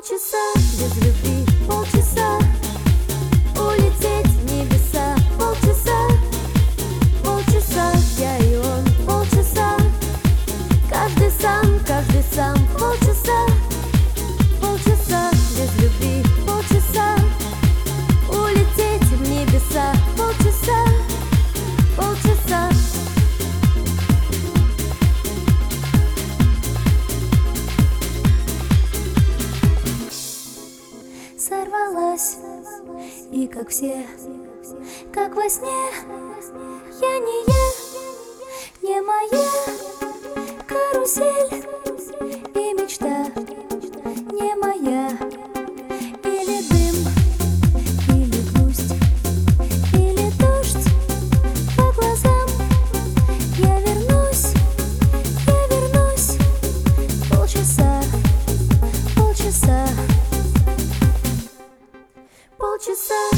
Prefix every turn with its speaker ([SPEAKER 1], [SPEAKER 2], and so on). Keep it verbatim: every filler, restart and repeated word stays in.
[SPEAKER 1] Полчаса без любви, полчаса улететь в небеса. Полчаса, полчаса я и он. Полчаса каждый сам, каждый сам. Полчаса, полчаса без любви. Полчаса улететь в небеса. Полчаса, полчаса. Сорвалась, и как все, как во сне. Я не я, не моя карусель, и мечта не моя. Или дым, или грусть, или дождь по глазам. Я вернусь, я вернусь. Полчаса, полчаса. Полчаса